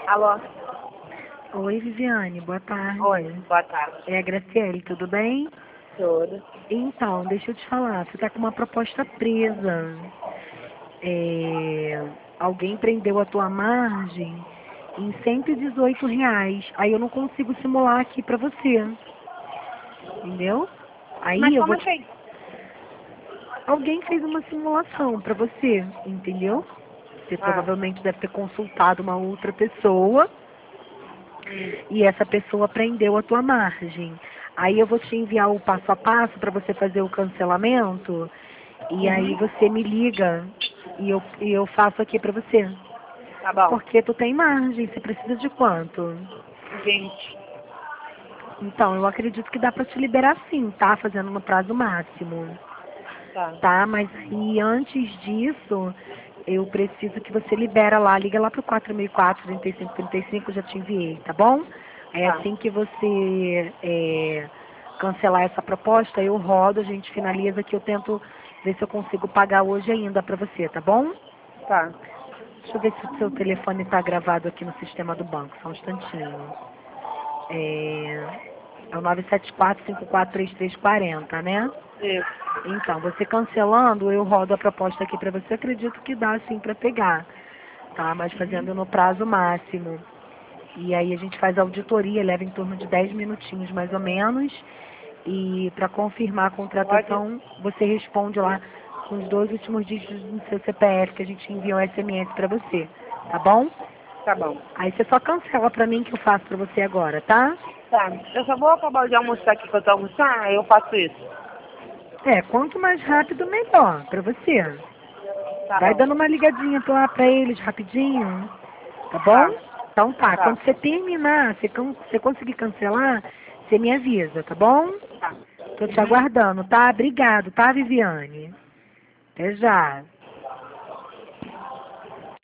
Alô? Oi, Viviane, boa tarde. Oi, boa tarde. É a Graciele, tudo bem? Tudo. Então, deixa eu te falar, você tá com uma proposta presa. Alguém prendeu a tua margem em R$ 118. Aí eu não consigo simular aqui pra você. Entendeu? Mas Aí eu como vou te... assim? Alguém fez uma simulação pra você, entendeu? Você Ah, provavelmente deve ter consultado uma outra pessoa e essa pessoa prendeu a tua margem. Aí eu vou te enviar o passo a passo para você fazer o cancelamento e aí você me liga e eu faço aqui para você. tá bom. Porque tu tem margem, você precisa de quanto? 20. Então, eu acredito que dá para te liberar sim, tá? Fazendo no prazo máximo. Tá. Tá? Mas e antes disso, eu preciso que você libera lá, liga lá pro 4004-3535, já te enviei, tá bom? Aí Tá. assim que você cancelar essa proposta, eu rodo, a gente finaliza que eu tento ver se eu consigo pagar hoje ainda pra você, tá bom? Tá. Deixa eu ver se o seu telefone tá gravado aqui no sistema do banco, só um instantinho. É o 974-543340, né? Isso. Então, você cancelando, eu rodo a proposta aqui para você. Acredito que dá sim para pegar, tá? Mas fazendo no prazo máximo. E aí a gente faz a auditoria, leva em torno de 10 minutinhos mais ou menos. E para confirmar a Pode? contratação, você responde lá com os 2 últimos dígitos do seu CPF que a gente envia um SMS para você, tá bom? Tá bom. Aí você só cancela para mim que eu faço para você agora, tá? Tá. Eu só vou acabar de almoçar aqui que eu tô almoçando, aí eu faço isso. Quanto mais rápido, melhor para você. Tá Vai bom. dando uma ligadinha lá pra eles rapidinho, tá bom? Tá. Então tá, Tá. quando você terminar, você conseguir cancelar, você me avisa, tá bom? Tá. Tô te aguardando, tá? Obrigado, tá, Viviane? Até já.